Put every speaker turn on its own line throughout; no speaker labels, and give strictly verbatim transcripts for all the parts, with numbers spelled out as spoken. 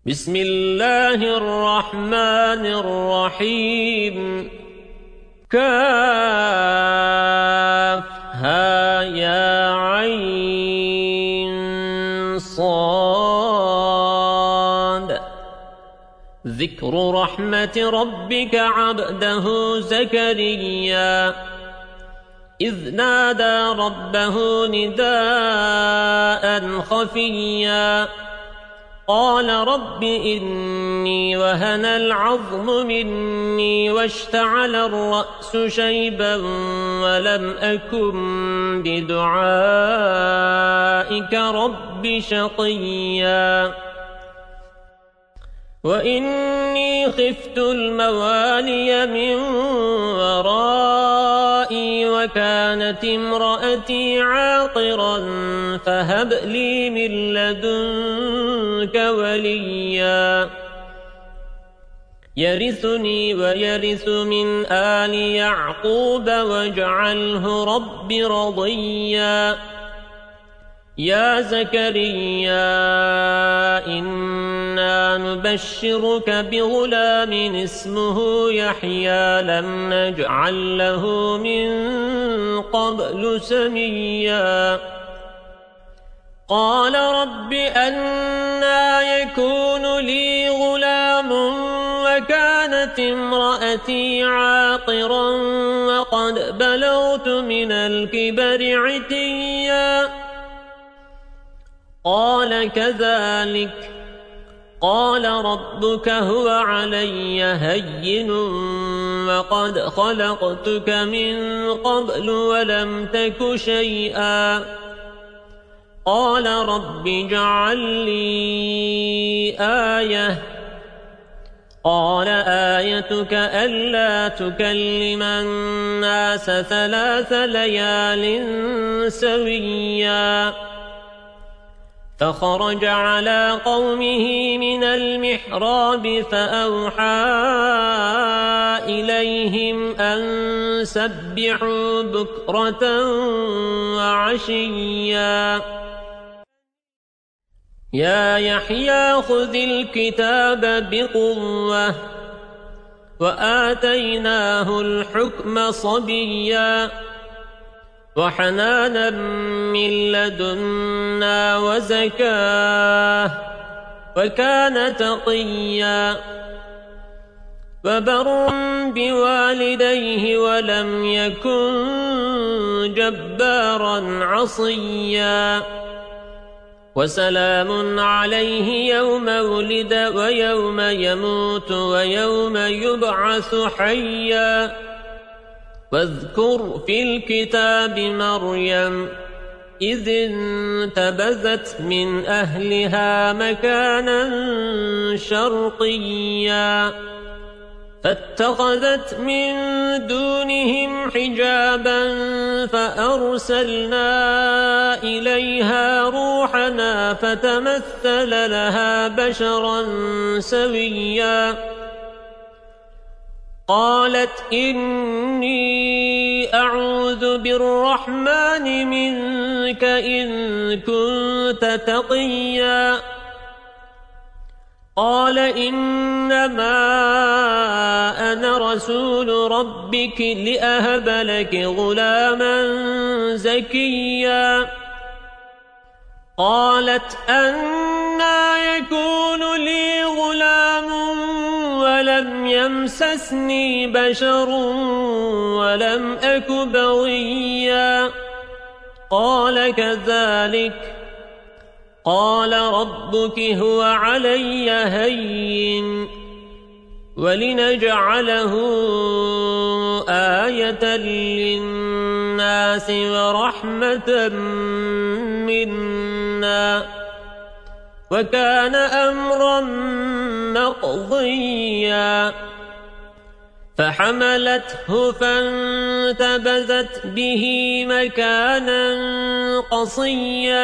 بسم الله الرحمن الرحيم كافها يا عين صاد ذكر رحمة ربك عبده زكريا إذ نادى ربه نداء خفيا قال رب إني وهن العظم مني واشتعل الرأس شيبا ولم أكن بدعائك رب شقيا وإني خفت الموالي من ورائي وكانت امرأتي عاقرا فهب لي من لدنك وليا يرثني ويرث من آل يعقوب واجعله رب رضيا يا زكريا إنا نبشرك بغلام اسمه يحيى لم نجعل له من قبل سميا قال رب أنى يكون لي غلام وكانت امرأتي عاقرا وقد بلغت من الكبر عتيا قال كذلك قال ربك هو علي هين وقد خلقتك من قبل ولم تك شيئا قال رب اجعل لي آية قال آيتك ألا تكلم الناس ثلاث ليال سويا فخرج على قومه من المحراب فأوحى إليهم أن سبحوا بكرة وعشيا يا يحيى خذ الكتاب بقوة وآتيناه الحكم صبيا وحنانا من لدنا وزكاه وكان تقيا وبرا بوالديه ولم يكن جبارا عصيا وسلام عليه يوم ولد ويوم يموت ويوم يبعث حيا واذكر في الكتاب مريم إذ انتبذت من أهلها مكانا شرقيا فاتخذت من دونهم حجابا فأرسلنا إليها روحنا فتمثل لها بشرا سويا قالت إني أعوذ بالرحمن منك إن كنت تقيا قال إنما أنا رسول ربك لأهب لك غلاما زكيا قالت أنى يكون لي غلام ولم يمسسني بشر ولم أك بغيا قال كذلك قال ربك هو علي هين ولنجعله آية للناس ورحمة منا وكان أمرا مقضيا فحملته فانتبذت به مكانا قصيا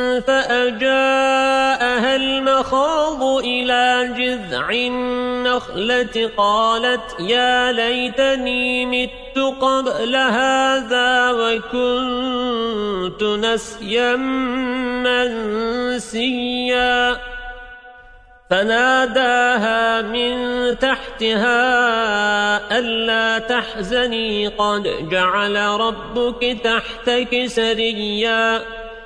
فأجاءها المخاض إلى جذع النخلة قالت يا ليتني مت قبل هذا وكنت نسيا منسيا فناداها من تحتها ألا تحزني قد جعل ربك تحتك سريا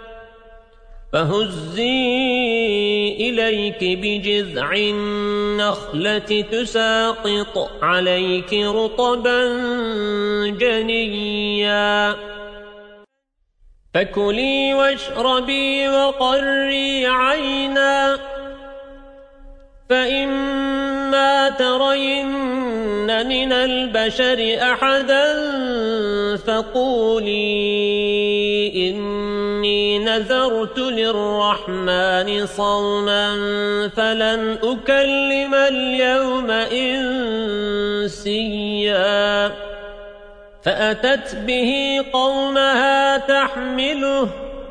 فهزي إليك بجذع النخلة تساقط عليك رطبا جنيا فكلي واشربي وقري عينا فإما ترين من البشر أحدا فقولي إني نذرت للرحمن صوما فلن أكلم اليوم إنسيا فأتت به قومها تحمله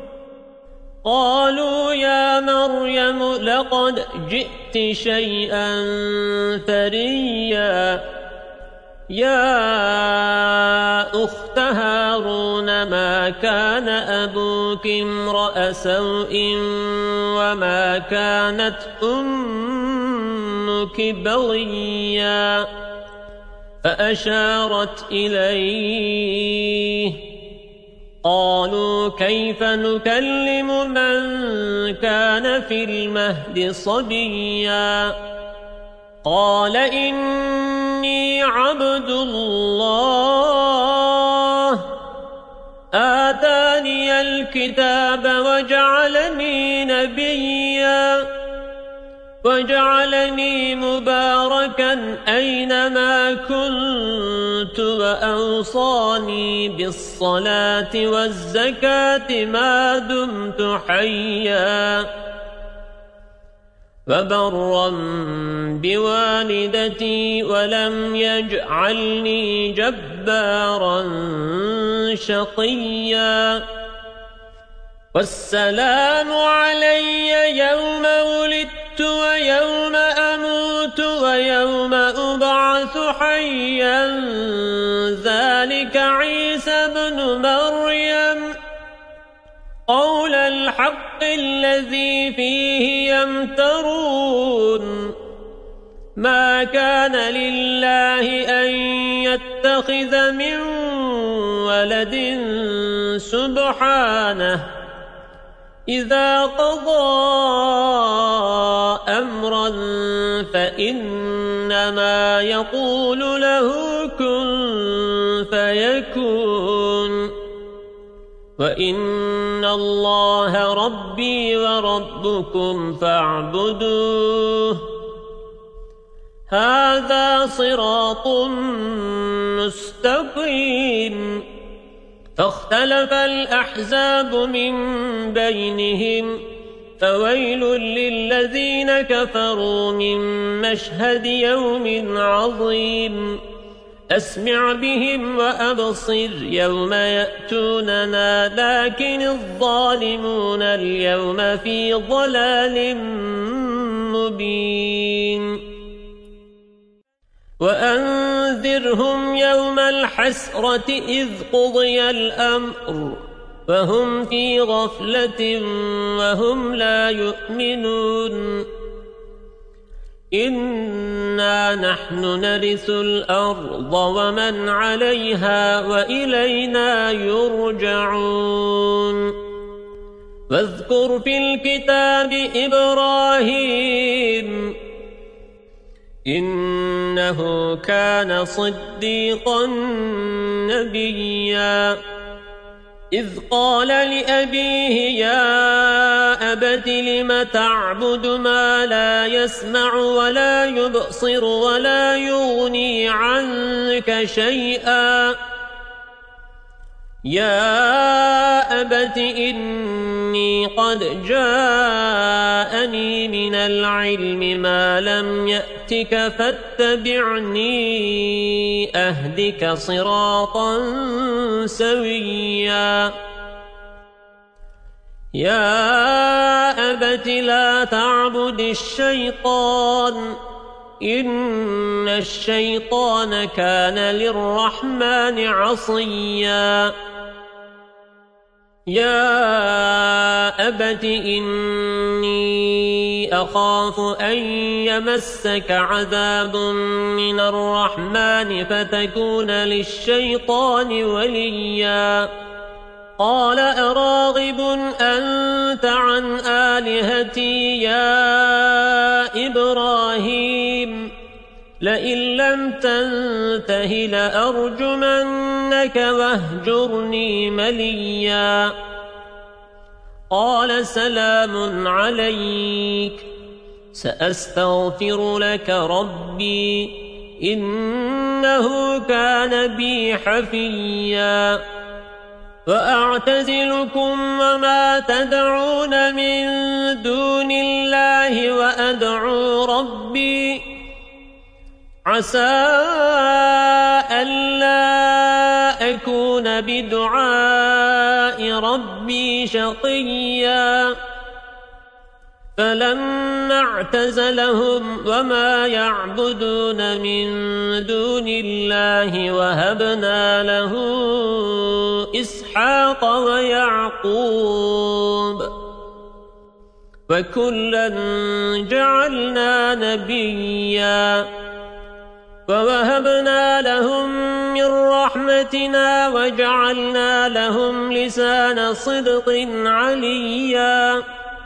قالوا يا مريم لقد جئت شيئا فريا يا أخت هارون ما كان أبوك امرأ سوء وما كانت أمك بغيا فأشارت إليه قالوا كيف نكلم من كان في المهد صبيا قال إني عبد الله آتاني الكتاب وجعلني نبيا وجعلني مباركا أينما كنت وأوصاني بالصلاة والزكاة ما دمت حيا وبرا بوالدتي ولم يجعلني جبارا شقيا والسلام علي يوم ولدت ويوم أموت ويوم أبعث حيا ذلك عيسى بن مريم قول الحق الذي فيه يمترون ما كان لله أن يتخذ من ولد سبحانه إذا قضى أمرا فإنما يقول له كن فيكون وإن الله ربي وربكم فاعبدوه هذا صراط مستقيم فاختلف الأحزاب من بينهم فويل للذين كفروا من مشهد يوم عظيم أسمع بهم وأبصر يوم يأتوننا لكن الظالمون اليوم في ضلال مبين وأنذرهم يوم الحسرة إذ قضي الأمر وهم في غفلة وهم لا يؤمنون إنا نحن نرث الأرض ومن عليها وإلينا يرجعون واذكر في الكتاب إبراهيم إنه كان صديقا نبيا إذ قال لأبيه يا أبت لم تعبد ما لا يسمع ولا يبصر ولا يغني عنك شيئا يا أبت إني قد جاءني من العلم ما لم يأتك فاتبعني أهدك صراطا سويا يا أبت لا تعبد الشيطان إن الشيطان كان للرحمن عصيا يا أبت إني أخاف أن يمسك عذاب من الرحمن فتكون للشيطان وليا قال أراغب أنت عن آلهتي يا إبراهيم لئن لم تنته لأرجمنك واهجرني مليا قال سلام عليك سأستغفر لك ربي إنه كان بي حفيا وأعتزلكم وما تدعون من دون الله وأدعو ربي عسى ألا أكون بدعاء ربي شقيا فلما اعتزلهم وما يعبدون من دون الله وهبنا له إسحاق ويعقوب وكلا جعلنا نبيا ووهبنا لهم من رحمتنا وجعلنا لهم لسان صدق عليا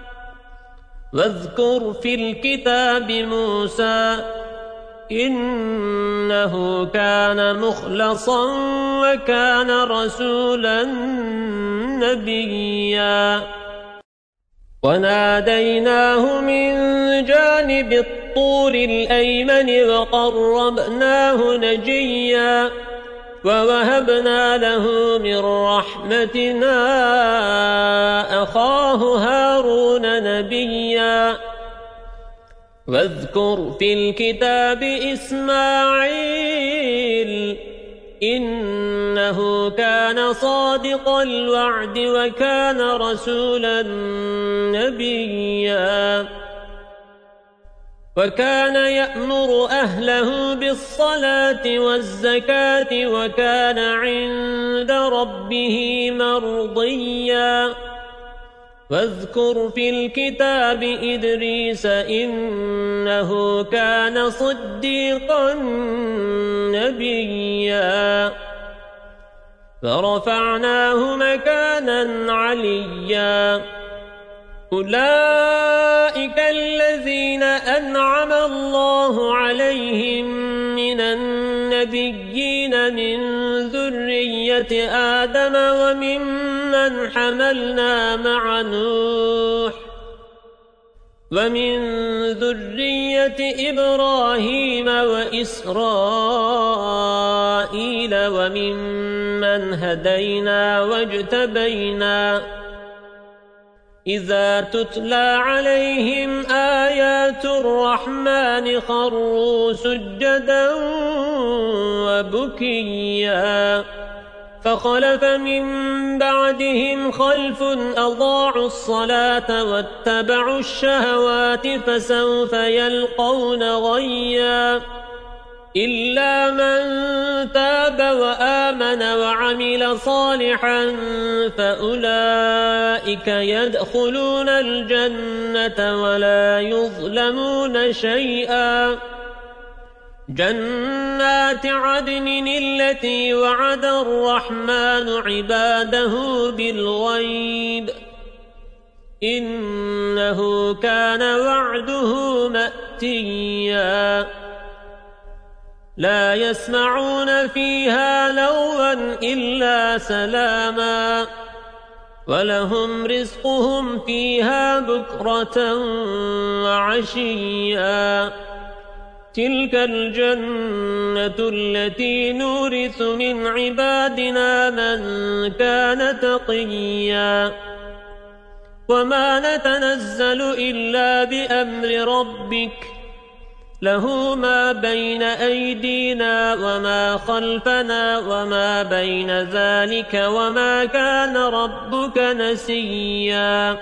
واذكر في الكتاب موسى إنه كان مخلصا وكان رسولا نبيا وناديناه من جانب الطور الأيمن وقربناه نجيا ووهبنا له من رحمتنا أخاه هارون نبيا واذكر في الكتاب إسماعيل إنه كان صادق الوعد وكان رسولا نبيا وكان يأمر أهله بالصلاة والزكاة وكان عند ربه مرضيا واذكر في الكتاب إدريس إنه كان صديقا نبيا فرفعناه مكانا عليا أولئك الذين أنعم الله عليهم من النبيين من ذرية آدم وممن حملنا مع نوح ومن ذرية إبراهيم وإسرائيل وممن هدينا واجتبينا إذا تتلى عليهم آيات الرحمن خروا سجدا وبكيا فخلف من بعدهم خلف أضاعوا الصلاة واتبعوا الشهوات فسوف يلقون غيا إلا من تاب وآمن وعمل صالحا فأولئك يدخلون الجنة ولا يظلمون شيئا جنات عدن التي وعد الرحمن عباده بالغيب إنه كان وعده مأتيا لا يسمعون فيها لغوا إلا سلاما ولهم رزقهم فيها بكرة وعشيا تلك الجنة التي نورث من عبادنا من كان تقيا وما نتنزل إلا بأمر ربك له ما بين أيدينا وما خلفنا وما بين ذلك وما كان ربك نسيا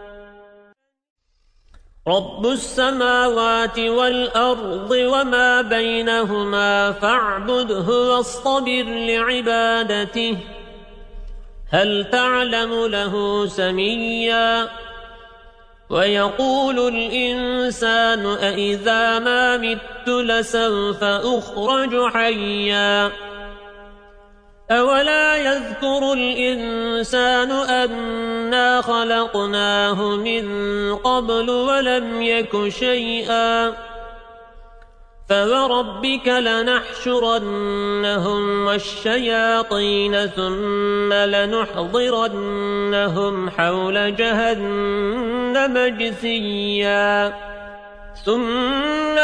رب السماوات والأرض وما بينهما فاعبده واصطبر لعبادته هل تعلم له سميا ويقول الإنسان أإذا ما مت لسوف أخرج حيا أولا يذكر الإنسان أنا خلقناه من قبل ولم يك شيئا فوربك لنحشرنهم والشياطين ثم لنحضرنهم حول جهنم جثيا ثم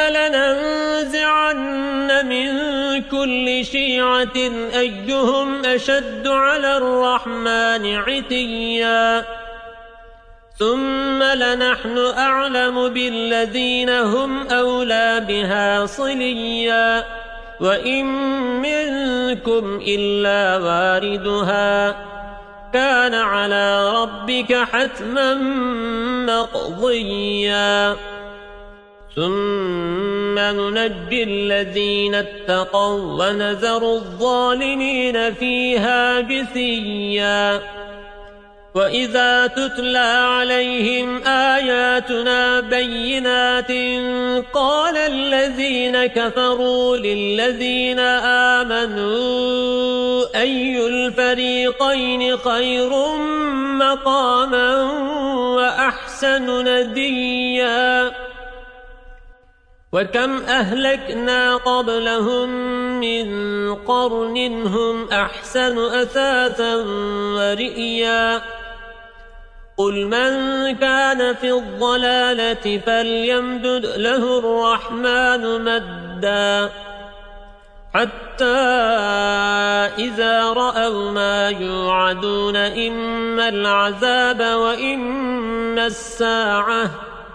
لننزعن من كل شيعة أيهم أشد على الرحمن عتيا ثم لنحن أعلم بالذين هم أولى بها صليا وإن منكم إلا واردها كان على ربك حتما مقضيا ثم ننجي الذين اتقوا ونذر الظالمين فيها جثيا وإذا تتلى عليهم آياتنا بينات قال الذين كفروا للذين آمنوا أي الفريقين خير مقاما وأحسن نديا وكم أهلكنا قبلهم من قرن هم أحسن أثاثا ورئيا قل من كان في الضلالة فليمدد له الرحمن مدا حتى إذا رأوا ما يوعدون إما العذاب وإما الساعة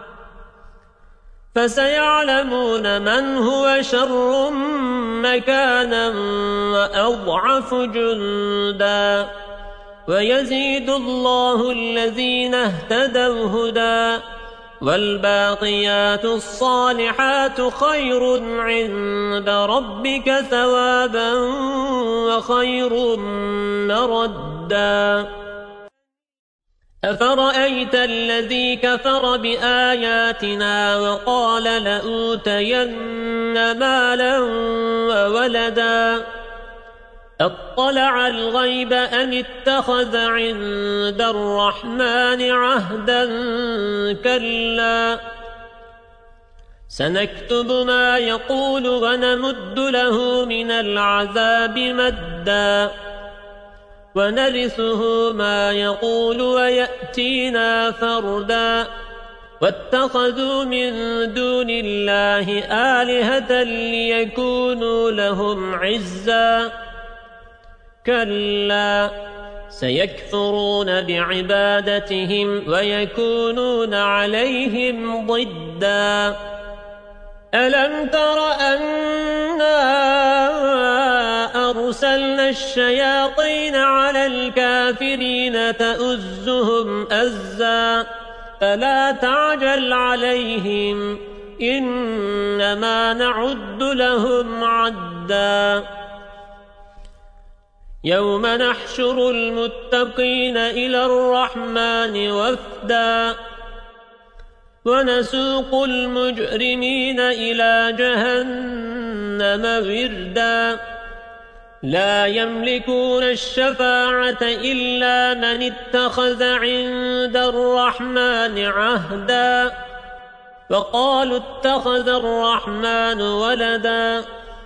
فسيعلمون من هو شر مكانا وأضعف جندا ويزيد الله الذين اهتدوا هدى والباقيات الصالحات خير عند ربك ثوابا وخير مردا أفرأيت الذي كفر بآياتنا وقال لأوتين مالا وولدا أطلع الغيب أم اتخذ عند الرحمن عهدا كلا سنكتب ما يقول ونمد له من العذاب مدا ونرثه ما يقول ويأتينا فردا واتخذوا من دون الله آلهة ليكونوا لهم عزا كلا سيكفرون بعبادتهم ويكونون عليهم ضدا ألم تر أنا أرسلنا الشياطين على الكافرين تؤزهم أزا فلا تعجل عليهم إنما نعد لهم عدا يوم نحشر المتقين إلى الرحمن وفدا ونسوق المجرمين إلى جهنم وردا لا يملكون الشفاعة إلا من اتخذ عند الرحمن عهدا وقالوا اتخذ الرحمن ولدا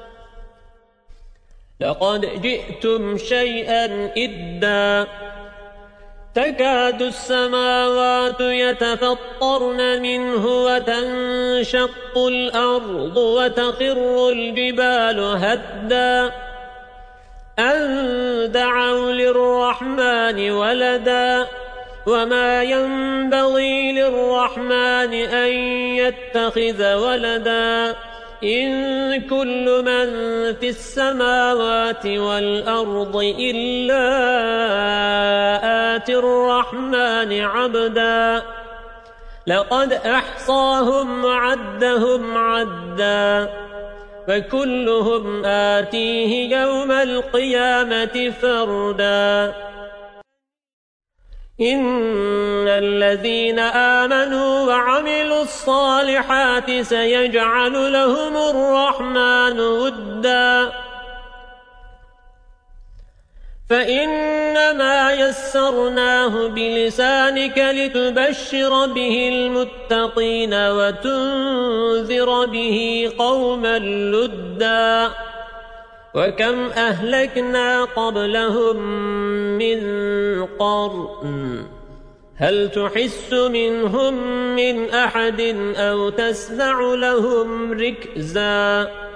لقد جئتم شيئا إدا تكاد السماوات يتفطرن منه وتنشق الأرض وتخر الجبال هدا أن دعوا للرحمن ولدا وما ينبغي للرحمن أن يتخذ ولدا إن كل من في السماوات والأرض إلا آتي الرحمن عبدا لقد أحصاهم وعدهم عدا فكلهم آتيه يوم القيامة فردا إن الذين آمنوا وعملوا الصالحات سيجعل لهم الرحمن وداً فإنما يسرناه بلسانك لتبشر به المتقين وتنذر به قوما لدا وكم أهلكنا قبلهم من قرن هل تحس منهم من أحد أو تسمع لهم ركزا